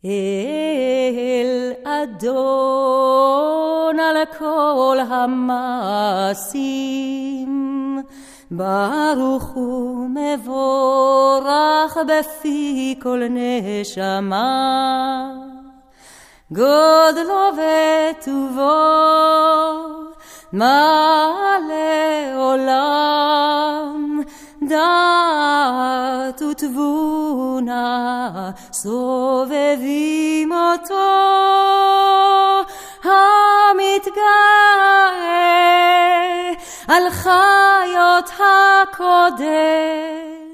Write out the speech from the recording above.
אל אדון על כל המעשים, ברוך הוא מבורך בפי כל נשמה. גודלו וטובו מלא עולם, דעת ותבונה סובבים אותו. המתגאה על חיות הקודש,